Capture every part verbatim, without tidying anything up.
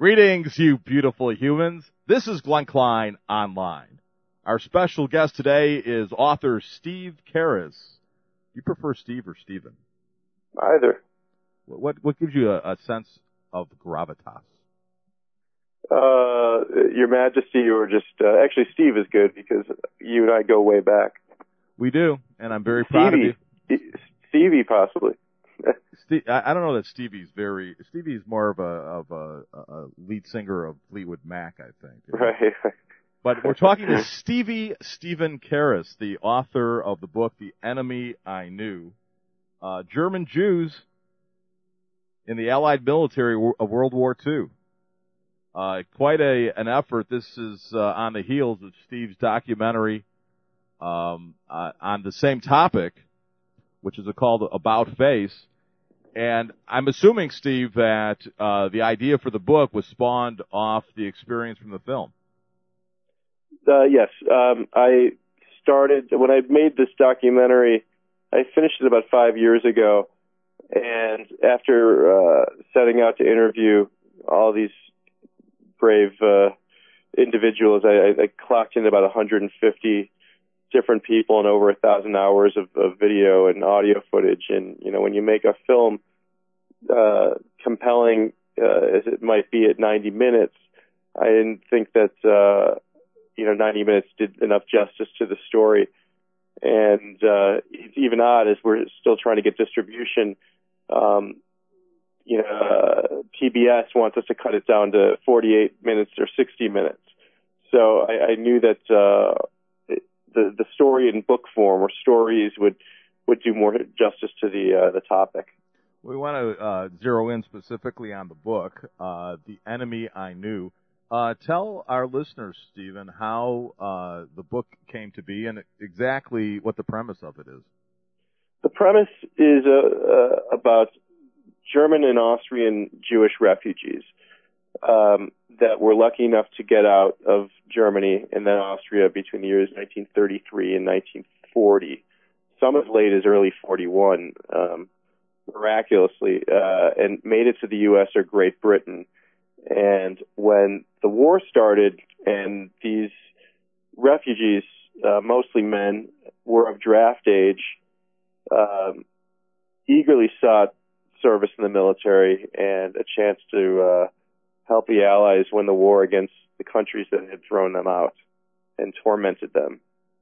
Greetings, you beautiful humans. This is Glenn Klein Online. Our special guest today is author Steve Karas. You prefer Steve or Stephen? Either. What what gives you a, a sense of gravitas? Uh, Your Majesty, or just uh, actually Steve is good because you and I go way back. We do, and I'm very proud of you. Stevie, possibly. Steve, I, I don't know that Stevie's very. Stevie's more of a of a, a lead singer of Fleetwood Mac, I think. Right. But we're talking to Stevie Stephen Karas, the author of the book "The Enemy I Knew." Uh, German Jews in the Allied military of World War Two. Uh, quite a an effort. This is uh, on the heels of Steve's documentary um, uh, on the same topic, which is called About Face. And I'm assuming, Steve, that uh, the idea for the book was spawned off the experience from the film. Uh, yes. Um, I started, when I made this documentary, I finished it about five years ago. And after uh, setting out to interview all these brave uh, individuals, I, I clocked in about one hundred fifty different people and over a thousand hours of, of video and audio footage. And, you know, when you make a film uh, compelling uh, as it might be at ninety minutes, I didn't think that, uh, you know, ninety minutes did enough justice to the story. And uh, it's even odd as we're still trying to get distribution. Um, you know, uh, P B S wants us to cut it down to forty-eight minutes or sixty minutes. So I, I knew that uh, the the story in book form or stories would would do more justice to the uh, the topic. We want to uh, zero in specifically on the book, uh, "The Enemy I Knew." Uh, tell our listeners, Stephen, how uh, the book came to be and exactly what the premise of it is. The premise is uh, uh, about German and Austrian Jewish refugees um, that were lucky enough to get out of Germany and then Austria between the years nineteen thirty-three and nineteen forty. Some as late as early forty-one, um, miraculously, uh, and made it to the U S or Great Britain. And when the war started and these refugees, uh, mostly men, were of draft age, um, eagerly sought service in the military and a chance to uh, help the Allies win the war against the countries that had thrown them out and tormented them.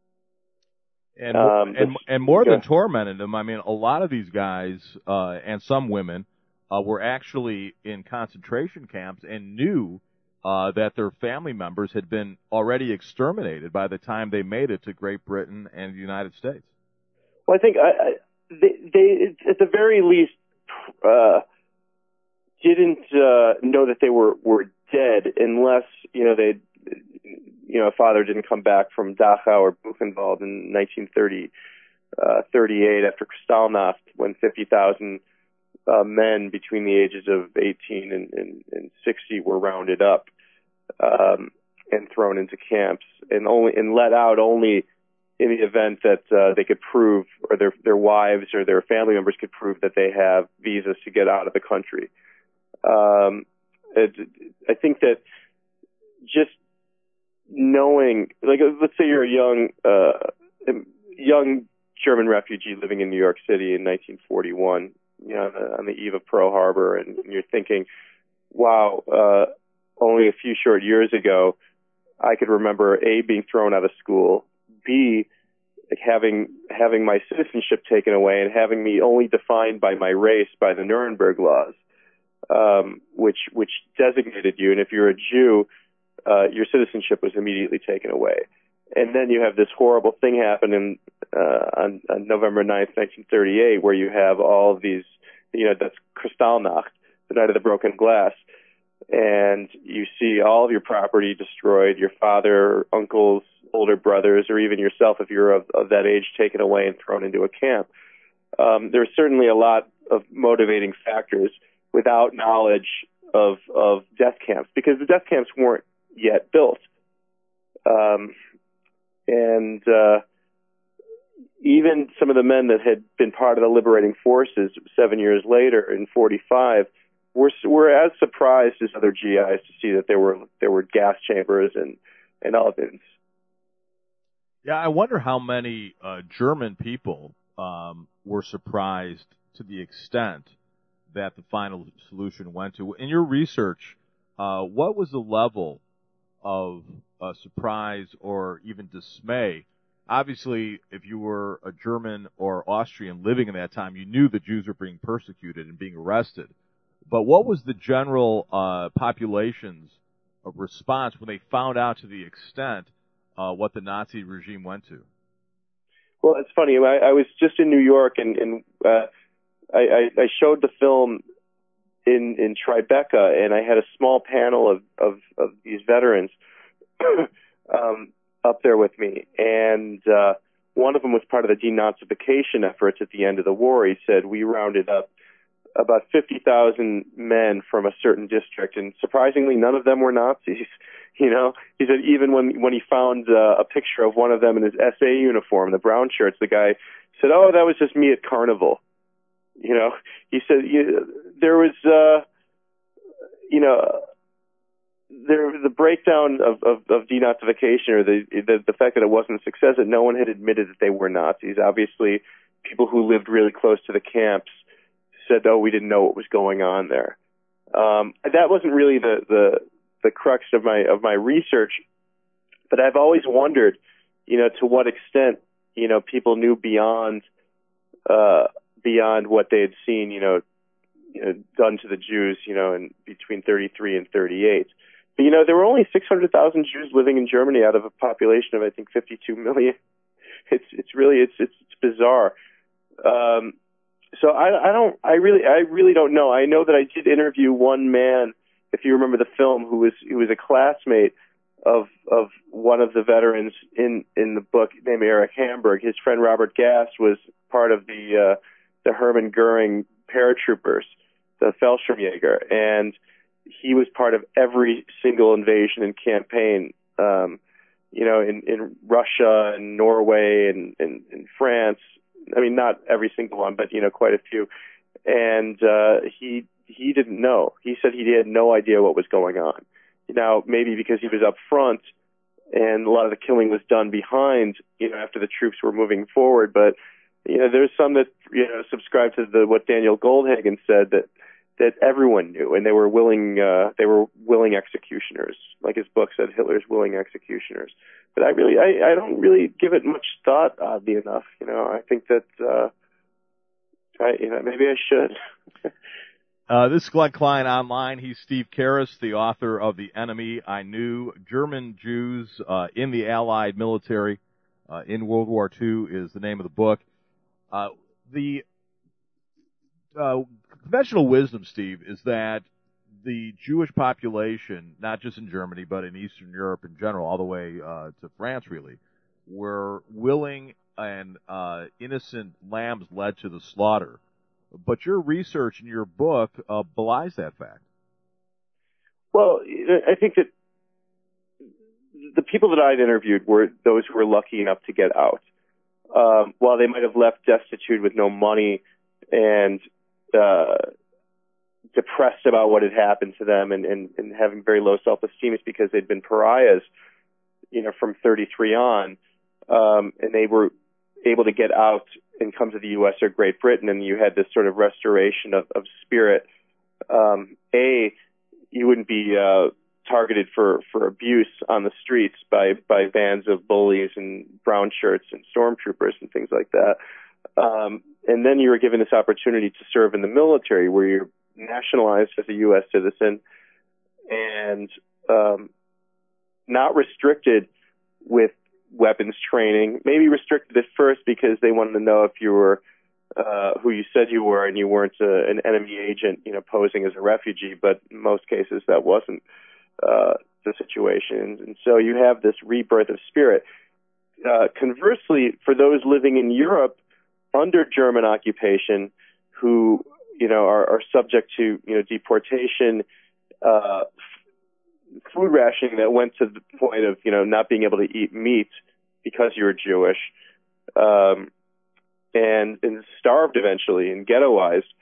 And um, and, this, and more yeah. than tormented them, I mean, a lot of these guys uh, and some women uh, were actually in concentration camps and knew uh, that their family members had been already exterminated by the time they made it to Great Britain and the United States. Well, I think I, I, they, they, at the very least, uh, didn't uh, know that they were, were dead unless, you know, they, you know, a father didn't come back from Dachau or Buchenwald in nineteen thirty, uh, thirty-eight after Kristallnacht, when fifty thousand uh, men between the ages of eighteen and, and, and sixty were rounded up um, and thrown into camps and only and let out only in the event that uh, they could prove, or their their wives or their family members could prove that they have visas to get out of the country. Um, it, I think that just knowing, like, let's say you're a young uh, young German refugee living in New York City in nineteen forty-one, you know, on the eve of Pearl Harbor, and you're thinking, wow, uh, only a few short years ago, I could remember A, being thrown out of school, B, like having having my citizenship taken away and having me only defined by my race by the Nuremberg laws, um, which which designated you. And if you're a Jew, uh, your citizenship was immediately taken away. And then you have this horrible thing happen in, uh, on, on November ninth, nineteen thirty-eight, where you have all of these, you know, that's Kristallnacht, the night of the broken glass. And you see all of your property destroyed, your father, uncles, older brothers, or even yourself, if you're of, of that age, taken away and thrown into a camp. Um, there's certainly a lot of motivating factors without knowledge of, of death camps, because the death camps weren't yet built. Um, and uh, even some of the men that had been part of the liberating forces seven years later in forty-five were were as surprised as other G Is to see that there were there were gas chambers and and ovens. Yeah, I wonder how many uh, German people um, were surprised to the extent that the final solution went to. In your research, uh, what was the level of uh, surprise or even dismay? Obviously, if you were a German or Austrian living in that time, you knew the Jews were being persecuted and being arrested. But what was the general uh, population's uh, response when they found out to the extent uh, what the Nazi regime went to? Well, it's funny. I, I was just in New York, and, and uh, I, I, I showed the film in in Tribeca, and I had a small panel of of, of these veterans um, up there with me, and uh, one of them was part of the denazification efforts at the end of the war. He said we rounded up about fifty thousand men from a certain district, and surprisingly, none of them were Nazis. You know, he said even when when he found uh, a picture of one of them in his S A uniform, the brown shirts, the guy said, "Oh, that was just me at Carnival." You know, he said you, there was, uh, you know, there the breakdown of, of, of denazification, or the, the the fact that it wasn't a success, that no one had admitted that they were Nazis. Obviously, people who lived really close to the camps said, "Oh, we didn't know what was going on there." Um, that wasn't really the, the the crux of my of my research, but I've always wondered, you know, to what extent, you know, people knew beyond uh, beyond what they had seen, you know, you know, done to the Jews, you know, in between thirty-three and thirty-eight. But, you know, there were only six hundred thousand Jews living in Germany out of a population of, I think, fifty-two million. It's it's really it's it's, it's bizarre. Um, so I, I don't I really I really don't know. I know that I did interview one man, if you remember the film, who was who was a classmate of of one of the veterans in in the book, named Erich Hamburg. His friend Robert Gast was part of the uh, the Hermann Goering paratroopers, the Fallschirmjäger, and he was part of every single invasion and campaign, um, you know, in, in Russia and Norway and, and, and France. I mean, not every single one, but, you know, quite a few. And uh, he he didn't know. He said he had no idea what was going on. Now, maybe because he was up front and a lot of the killing was done behind, you know, after the troops were moving forward. But, you know, there's some that, you know, subscribe to the what Daniel Goldhagen said, that that everyone knew, and they were willing uh, they were willing executioners, like his book said, Hitler's willing executioners. But I really I, I don't really give it much thought, oddly enough. You know, I think that uh, I you know maybe I should. Uh, this is Glenn Klein online. He's Steve Karras, the author of The Enemy I Knew. German Jews uh, in the Allied military uh, in World War Two is the name of the book. Uh, the uh, conventional wisdom, Steve, is that the Jewish population, not just in Germany, but in Eastern Europe in general, all the way uh, to France, really, were willing and uh, innocent lambs led to the slaughter. But your research in your book uh, belies that fact. Well, I think that the people that I'd interviewed were those who were lucky enough to get out. Um, while they might have left destitute with no money and uh, depressed about what had happened to them and, and, and having very low self-esteem, it's because they'd been pariahs, you know, from thirty-three on, um, and they were able to get out and come to the U S or Great Britain, and you had this sort of restoration of, of spirit. Um, A, you wouldn't be uh, targeted for, for abuse on the streets by, by bands of bullies and brown shirts and stormtroopers and things like that. Um, and then you were given this opportunity to serve in the military, where you're nationalized as a U S citizen and um, not restricted with weapons training, maybe restricted at first because they wanted to know if you were uh, who you said you were and you weren't a, an enemy agent, you know, posing as a refugee. But in most cases, that wasn't uh, the situation. And so you have this rebirth of spirit. Uh, conversely, for those living in Europe under German occupation, who you know are, are subject to you know deportation, uh, food rationing that went to the point of, you know, not being able to eat meat because you were Jewish, um, and, and starved eventually and ghettoized.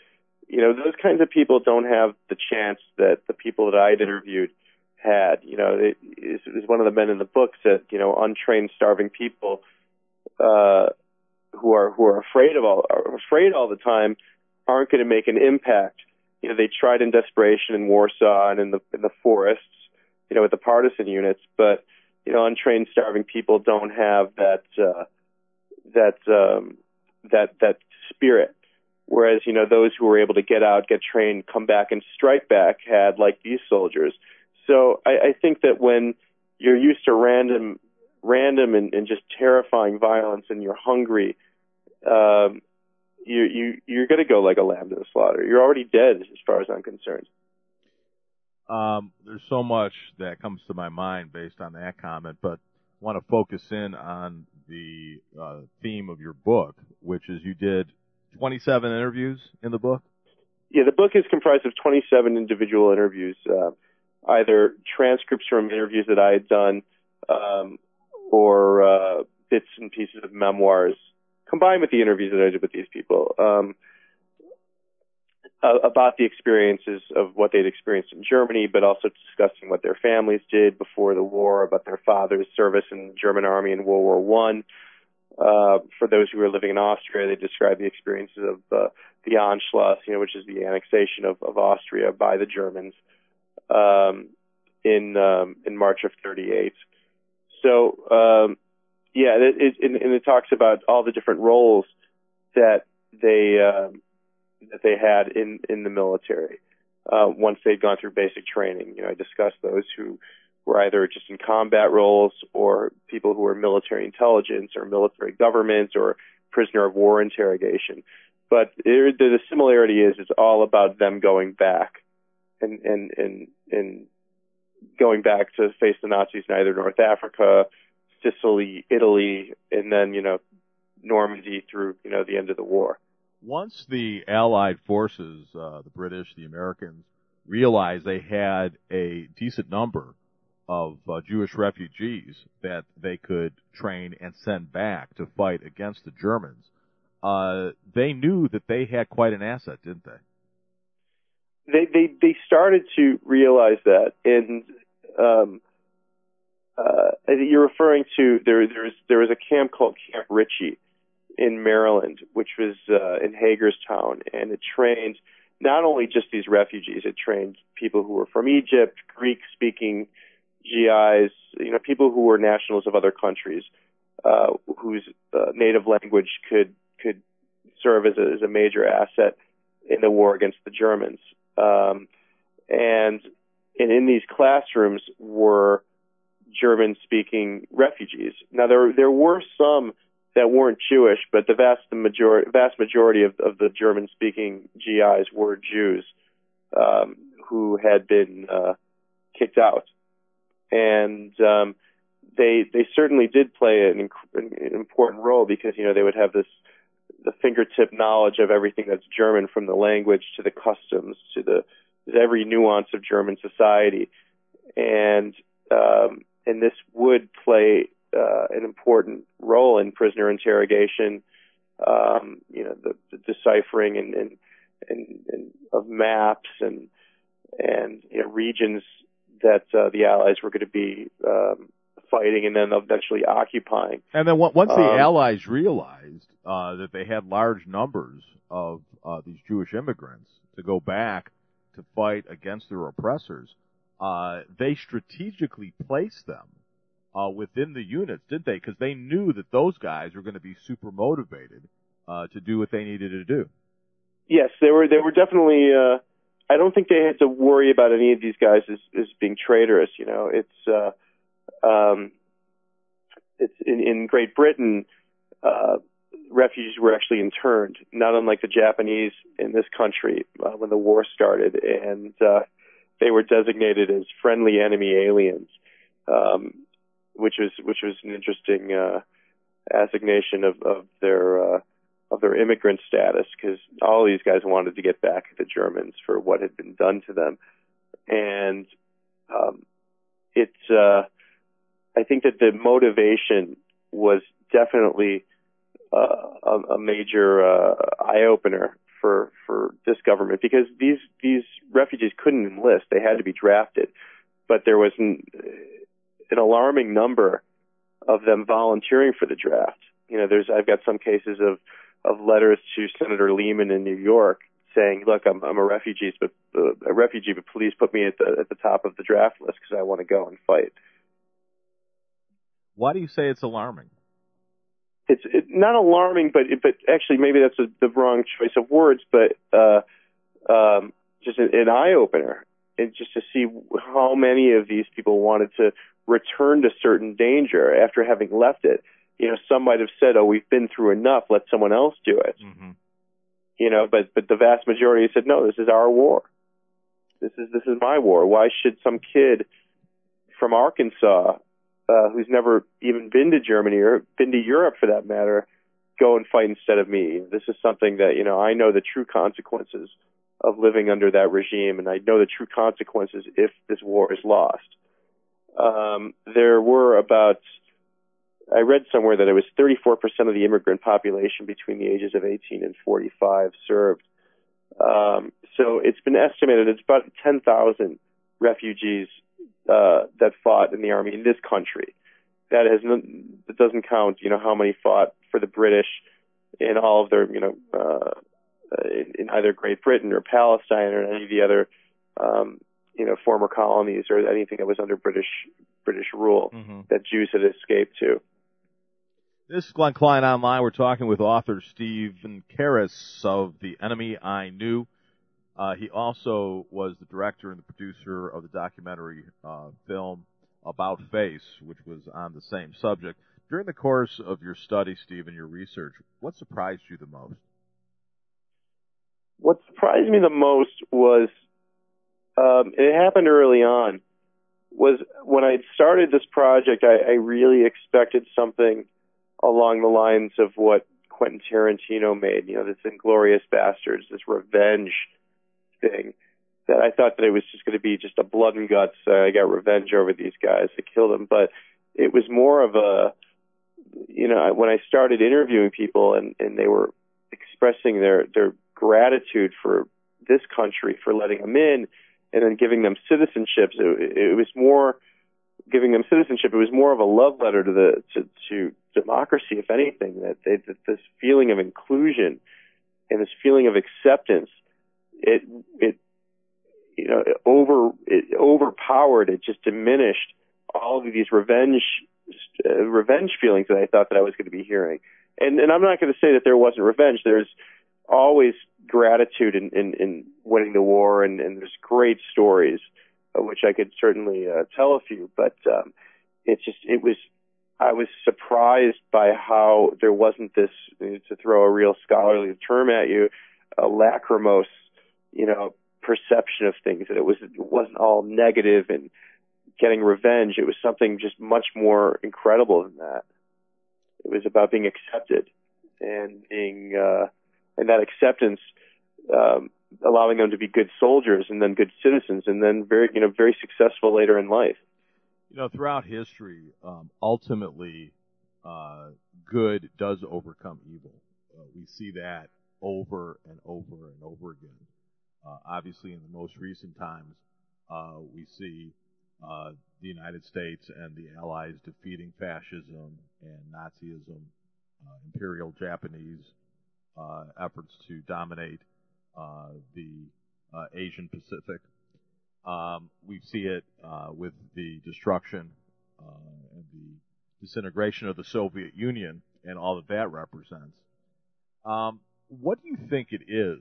you know, those kinds of people don't have the chance that the people that I'd interviewed had. You know, it is one of the men in the book said, you know, untrained, starving people uh, who are who are afraid of all are afraid all the time aren't going to make an impact. You know, they tried in desperation in Warsaw and in the in the forests, you know, with the partisan units, but you know, untrained, starving people don't have that uh, that um, that that spirit. Whereas, you know, those who were able to get out, get trained, come back and strike back had, like these soldiers. So I, I think that when you're used to random, random and, and just terrifying violence, and you're hungry, um, you you you're going to go like a lamb to the slaughter. You're already dead, as far as I'm concerned. Um, there's so much that comes to my mind based on that comment, but I want to focus in on the uh, theme of your book, which is you did twenty-seven interviews in the book? Yeah, the book is comprised of twenty-seven individual interviews, uh, either transcripts from interviews that I had done um, or uh, bits and pieces of memoirs combined with the interviews that I did with these people um, uh, about the experiences of what they'd experienced in Germany, but also discussing what their families did before the war, about their father's service in the German army in World War One. Uh, for those who were living in Austria, they described the experiences of uh, the Anschluss, you know, which is the annexation of, of Austria by the Germans um, in um, in March of thirty-eight. So, um, yeah, it, it, and, and it talks about all the different roles that they um, that they had in in the military uh, once they'd gone through basic training. You know, I discussed those who were either just in combat roles or people who were military intelligence or military government or prisoner of war interrogation. But it, the similarity is it's all about them going back and, and, and, and going back to face the Nazis in either North Africa, Sicily, Italy, and then, you know, Normandy through, you know, the end of the war. Once the Allied forces, uh, the British, the Americans, realized they had a decent number of uh, Jewish refugees that they could train and send back to fight against the Germans, uh, they knew that they had quite an asset, didn't they? They they, they started to realize that, and um, uh, you're referring to there. There's there was a camp called Camp Ritchie in Maryland, which was uh, in Hagerstown, and it trained not only just these refugees. It trained people who were from Egypt, Greek-speaking G Is, you know, people who were nationals of other countries, uh, whose uh, native language could could serve as a, as a major asset in the war against the Germans. Um, and and in these classrooms were German-speaking refugees. Now there there were some that weren't Jewish, but the vast majority vast majority of, of the German-speaking G Is were Jews um, who had been uh, kicked out. And um, they they certainly did play an, an important role because, you know, they would have this the fingertip knowledge of everything that's German, from the language to the customs to the every nuance of German society, and um, and this would play uh, an important role in prisoner interrogation, um, you know, the, the deciphering and, and, and, and of maps and and you know, regions that uh, the Allies were going to be um, fighting and then eventually occupying. And then once the um, Allies realized uh, that they had large numbers of uh, these Jewish immigrants to go back to fight against their oppressors, uh, they strategically placed them uh, within the units, didn't they? Because they knew that those guys were going to be super motivated uh, to do what they needed to do. Yes, they were. They were definitely. Uh, I don't think they had to worry about any of these guys as, as being traitorous. You know, it's uh, um, it's in, in Great Britain. Uh, refugees were actually interned, not unlike the Japanese in this country uh, when the war started, and uh, they were designated as friendly enemy aliens, um, which was which was an interesting uh, assignation of, of their uh, of their immigrant status, because all these guys wanted to get back at the Germans for what had been done to them, and um, it's uh, I think that the motivation was definitely Uh, a, a major uh, eye-opener for for this government, because these these refugees couldn't enlist; they had to be drafted. But there was an, an alarming number of them volunteering for the draft. You know, there's I've got some cases of of letters to Senator Lehman in New York saying, "Look, I'm I'm a refugee, but uh, a refugee, but please put me at the at the top of the draft list because I want to go and fight." Why do you say it's alarming? It's it, not alarming, but but actually maybe that's a, the wrong choice of words, but uh, um, just an, an eye opener, and just to see how many of these people wanted to return to certain danger after having left it. You know, some might have said, "Oh, we've been through enough. Let someone else do it." Mm-hmm. You know, but but the vast majority said, "No, this is our war. This is this is my war. Why should some kid from Arkansas, uh, who's never even been to Germany or been to Europe for that matter, go and fight instead of me?" This is something that, you know, I know the true consequences of living under that regime, and I know the true consequences if this war is lost. Um, there were about, I read somewhere that it was thirty-four percent of the immigrant population between the ages of eighteen and forty-five served. Um, so it's been estimated it's about ten thousand refugees uh, that fought in the army in this country. That has no, that doesn't count, you know, how many fought for the British in all of their, you know, uh, in, in either Great Britain or Palestine or any of the other, um, you know, former colonies or anything that was under British British rule mm-hmm. that Jews had escaped to. This is Glenn Klein Online. We're talking with author Stephen Karras of The Enemy I Knew. Uh, he also was the director and the producer of the documentary uh, film About Face, which was on the same subject. During the course of your study, Stephen, your research, what surprised you the most? What surprised me the most was, um, it happened early on, was when I started this project, I, I really expected something along the lines of what Quentin Tarantino made, you know, this Inglourious Bastards, this revenge thing, that I thought that it was just going to be just a blood and guts, uh, I got revenge over these guys to kill them. But it was more of a, you know, when I started interviewing people and, and they were expressing their, their gratitude for this country for letting them in and then giving them citizenships, it, it was more giving them citizenship. It was more of a love letter to the to, to democracy, if anything. That, they, that this feeling of inclusion and this feeling of acceptance, it it you know it over it overpowered. It just diminished all of these revenge uh, revenge feelings that I thought that I was going to be hearing. And and I'm not going to say that there wasn't revenge. There's always gratitude in, in, in winning the war, and, and there's great stories, of which I could certainly uh, tell a few. But um, it's just, it was, I was surprised by how there wasn't this, to throw a real scholarly term at you, a lachrymose, you know, perception of things. That it was, it wasn't all negative and getting revenge. It was something just much more incredible than that. It was about being accepted and being, uh, and that acceptance, um, allowing them to be good soldiers and then good citizens and then very, you know, very successful later in life. You know, throughout history, um, ultimately, uh, good does overcome evil. Uh, we see that over and over and over again. Uh, obviously, in the most recent times, uh, we see uh, the United States and the Allies defeating fascism and Nazism, uh, imperial Japanese uh, efforts to dominate uh, the uh, Asian Pacific. Um, we see it uh, with the destruction uh, and the disintegration of the Soviet Union and all that that represents. Um, what do you think it is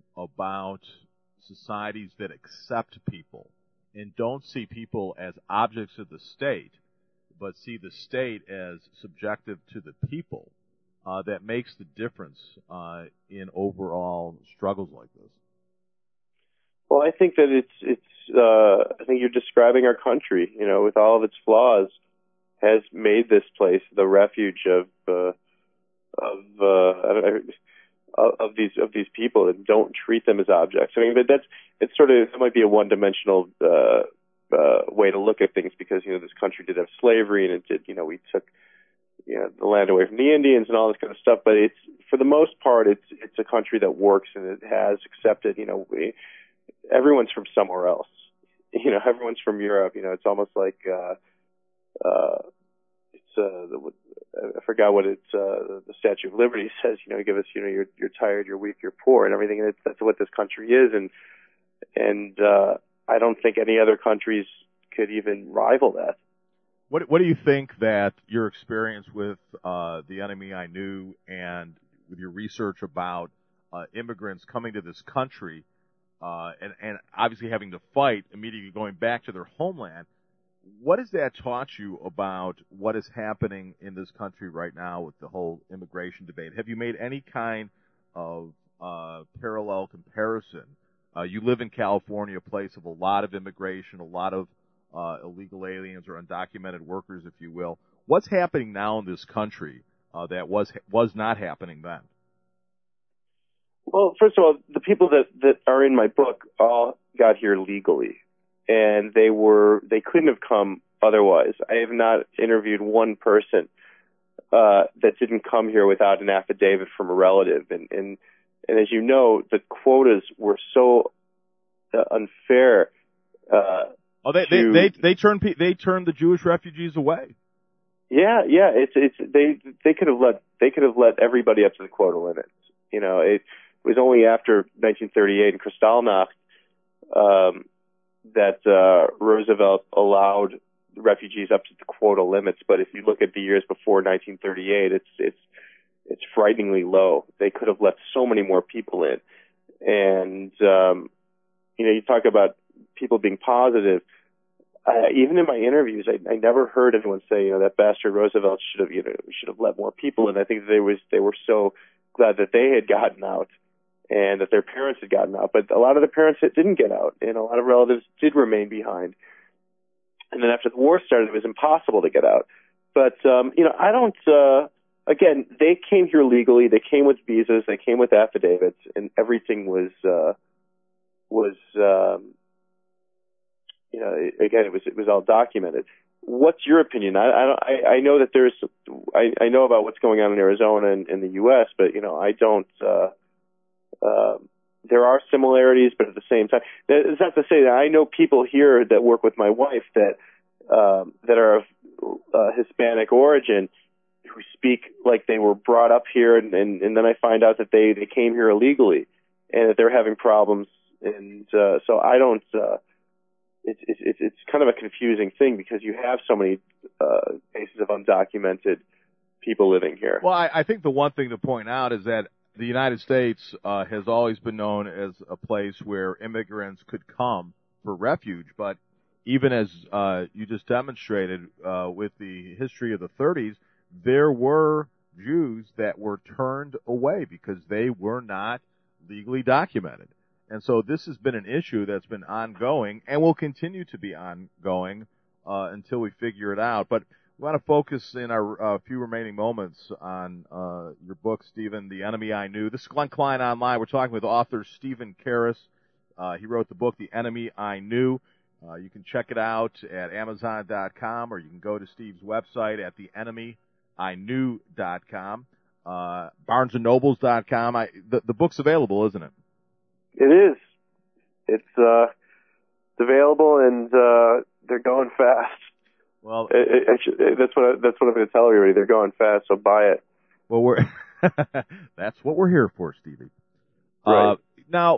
about societies that accept people and don't see people as objects of the state, but see the state as subjective to the people, uh, that makes the difference uh, in overall struggles like this? Well, I think that it's it's. Uh, I think you're describing our country, you know, with all of its flaws, has made this place the refuge of uh, of uh, I don't know, of these of these people, and don't treat them as objects. I mean, but that's it's sort of, it might be a one-dimensional uh, uh, way to look at things, because, you know, this country did have slavery, and it did, you know, we took you know, the land away from the Indians and all this kind of stuff. But it's, for the most part, it's it's a country that works, and it has accepted, you know, we, everyone's from somewhere else. You know, everyone's from Europe. You know, it's almost like uh, uh, it's uh, the, I forgot what it's uh, the Statue of Liberty says. You know, give us, you know, you're you're tired, you're weak, you're poor, and everything. And it's, that's what this country is, and and uh, I don't think any other countries could even rival that. What What do you think that your experience with uh, The Enemy I Knew and with your research about uh, immigrants coming to this country uh, and, and obviously having to fight immediately going back to their homeland, what has that taught you about what is happening in this country right now with the whole immigration debate? Have you made any kind of uh, parallel comparison? Uh, you live in California, a place of a lot of immigration, a lot of uh, illegal aliens or undocumented workers, if you will. What's happening now in this country uh, that was was not happening then? Well, first of all, the people that, that are in my book all got here legally, and they were they couldn't have come otherwise. I have not interviewed one person uh, that didn't come here without an affidavit from a relative, and and, and as you know, the quotas were so uh, unfair. Uh, oh, they, to, they they they turned they turned the Jewish refugees away. Yeah, yeah, it's it's they they could have let they could have let everybody up to the quota limits. You know, it was only after nineteen thirty-eight in Kristallnacht um, that uh, Roosevelt allowed refugees up to the quota limits. But if you look at the years before nineteen thirty-eight, it's it's it's frighteningly low. They could have let so many more people in. And um, you know, you talk about people being positive. Uh, even in my interviews, I, I never heard anyone say, you know, that bastard Roosevelt should have, you know, should have let more people in. I think they was they were so glad that they had gotten out and that their parents had gotten out. But a lot of the parents that didn't get out, and a lot of relatives did remain behind. And then after the war started, it was impossible to get out. But um, you know, I don't. Uh, again, they came here legally. They came with visas. They came with affidavits, and everything was uh, was. Um, You know, again, it was it was all documented. What's your opinion? I I, don't, I, I know that there's I, I know about what's going on in Arizona and in the U S, but you know, I don't. Uh, uh, there are similarities, but at the same time, that's not to say that I know people here that work with my wife that um, that are of uh, Hispanic origin who speak like they were brought up here, and, and, and then I find out that they they came here illegally and that they're having problems, and uh, so I don't. Uh, It's, it's it's kind of a confusing thing because you have so many uh, cases of undocumented people living here. Well, I, I think the one thing to point out is that the United States uh, has always been known as a place where immigrants could come for refuge. But even as uh, you just demonstrated uh, with the history of the thirties, there were Jews that were turned away because they were not legally documented. And so this has been an issue that's been ongoing and will continue to be ongoing uh, until we figure it out. But we want to focus in our uh, few remaining moments on uh, your book, Stephen, The Enemy I Knew. This is Glenn Klein Online. We're talking with author Stephen Karras. Uh, he wrote the book, The Enemy I Knew. Uh, you can check it out at Amazon dot com, or you can go to Steve's website at the enemy I knew dot com, uh, Barnes and Nobles dot com. I, the, the book's available, isn't it? It is. It's uh, it's available, and uh, they're going fast. Well, it, it, it should, it, that's what I, that's what I'm going to tell everybody. They're going fast, so buy it. Well, we're that's what we're here for, Stevie. Right. Uh, now,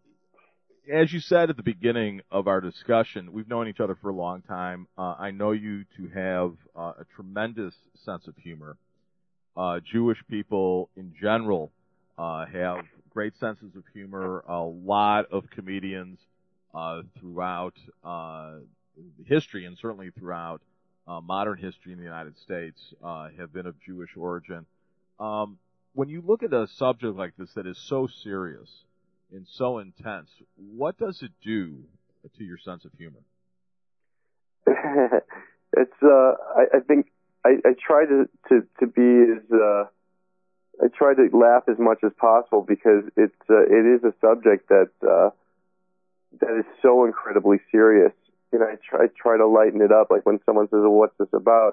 as you said at the beginning of our discussion, we've known each other for a long time. Uh, I know you to have uh, a tremendous sense of humor. Uh, Jewish people in general uh, have great senses of humor. A lot of comedians uh, throughout uh, history, and certainly throughout uh, modern history in the United States, uh, have been of Jewish origin. Um, when you look at a subject like this that is so serious and so intense, what does it do to your sense of humor? it's. Uh, I, I think I, I try to, to, to be as. Uh, I try to laugh as much as possible because it's uh, it is a subject that uh, that is so incredibly serious. You know, I try try to lighten it up. Like when someone says, well, "What's this about?"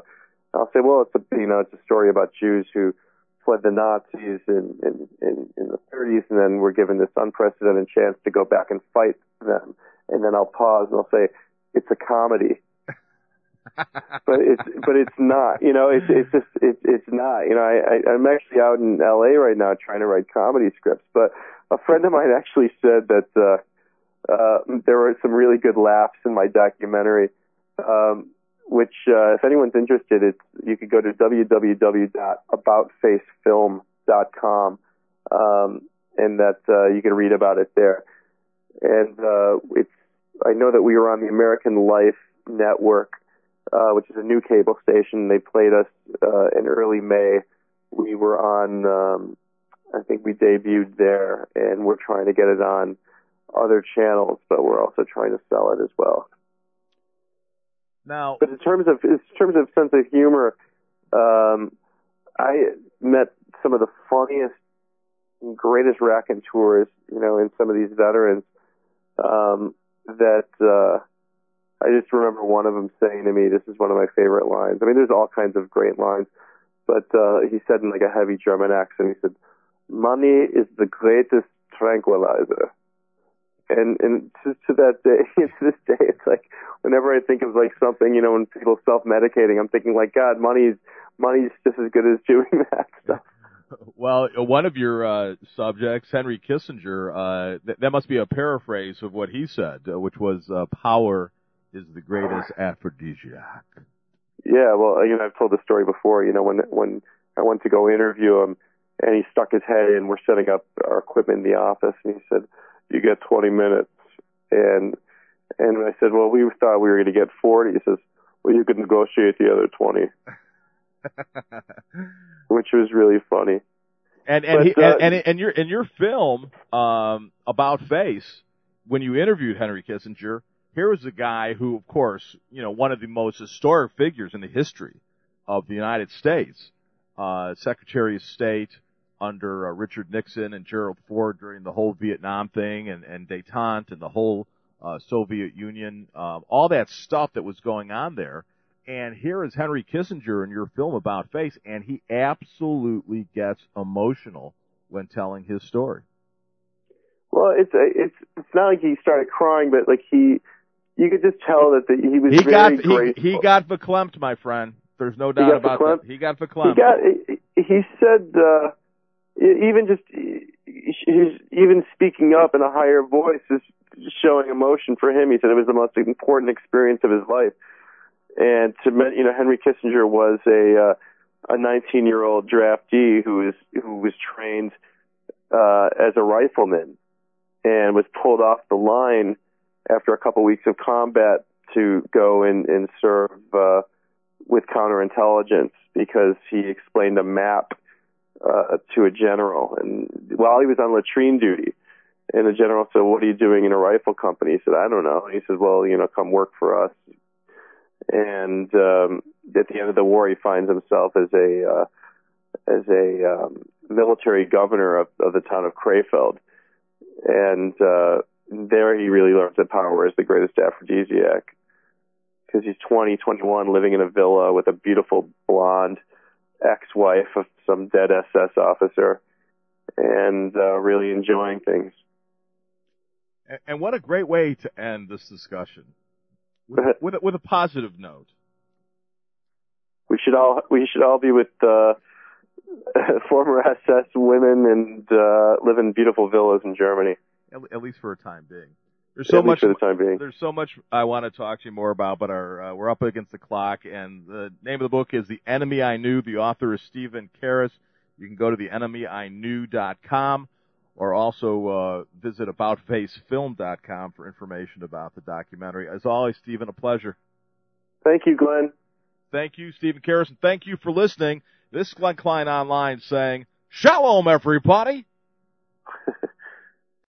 I'll say, well, it's a, you know, it's a story about Jews who fled the Nazis in, in, in, in the thirties and then were given this unprecedented chance to go back and fight them. And then I'll pause and I'll say, it's a comedy. but it's, but it's not, you know, it's, it's just, it's, it's not, you know, I, I, I'm actually out in L A right now trying to write comedy scripts, but a friend of mine actually said that, uh, uh, there were some really good laughs in my documentary, um, which, uh, if anyone's interested, it's, you could go to w w w dot about face film dot com, um, and that, uh, you can read about it there. And, uh, it's, I know that we were on the American Life Network, uh, which is a new cable station. They played us, uh, in early May. We were on, um, I think we debuted there, and we're trying to get it on other channels, but we're also trying to sell it as well. Now, but in terms of in terms of sense of humor, um, I met some of the funniest, greatest raconteurs, you know, in some of these veterans. Um, that uh, I just remember one of them saying to me, "This is one of my favorite lines." I mean, there's all kinds of great lines, but uh, he said in like a heavy German accent, he said, "Money is the greatest tranquilizer." And and to, to that day, to this day, it's like whenever I think of like something, you know, when people self-medicating, I'm thinking like, God, money's money's just as good as doing that stuff. Well, one of your uh, subjects, Henry Kissinger, uh, th- that must be a paraphrase of what he said, uh, which was uh, power is the greatest aphrodisiac. Yeah, well, you know, I've told the story before. You know, when when I went to go interview him, and he stuck his head in, we're setting up our equipment in the office, and he said, "You get twenty minutes." And and I said, "Well, we thought we were going to get forty." He says, "Well, you could negotiate the other twenty." Which was really funny. And and, but, he, uh, and and and your in your film um, About Face, when you interviewed Henry Kissinger, here was a guy who, of course, you know, one of the most historic figures in the history of the United States, uh, Secretary of State under uh, Richard Nixon and Gerald Ford during the whole Vietnam thing and, and détente and the whole uh, Soviet Union, uh, all that stuff that was going on there. And here is Henry Kissinger in your film About Face, and he absolutely gets emotional when telling his story. Well, it's it's it's not like he started crying, but like he, you could just tell that the, he was he very got, grateful. He, he got verklempt, my friend. There's no doubt about verklempt? that. He got verklempt. He got. He said uh, even just he's even speaking up in a higher voice is showing emotion for him. He said it was the most important experience of his life. And to you know, Henry Kissinger was a uh, a nineteen-year-old draftee who was who was trained uh, as a rifleman and was pulled off the line after a couple weeks of combat to go and, and serve uh, with counterintelligence because he explained a map uh, to a general. And while he was on latrine duty, and the general said, "What are you doing in a rifle company?" He said, "I don't know." And he said, "Well, you know, come work for us." And um, at the end of the war, he finds himself as a uh, as a um, military governor of, of the town of Krefeld, and uh, there he really learns that power is the greatest aphrodisiac because he's twenty, twenty-one, living in a villa with a beautiful blonde ex-wife of some dead S S officer, and uh, really enjoying things. And, and what a great way to end this discussion. With, with, a, with a positive note. We should all we should all be with uh, former S S women and uh, live in beautiful villas in Germany. At, at least for a time being. There's so at much. For the time being. There's so much I want to talk to you more about, but our uh, we're up against the clock. And the name of the book is The Enemy I Knew. The author is Stephen Karras. You can go to the enemy I knew dot com. Or also uh, visit about face film dot com for information about the documentary. As always, Stephen, a pleasure. Thank you, Glenn. Thank you, Stephen Karras, and thank you for listening. This is Glenn Klein Online saying, Shalom, everybody.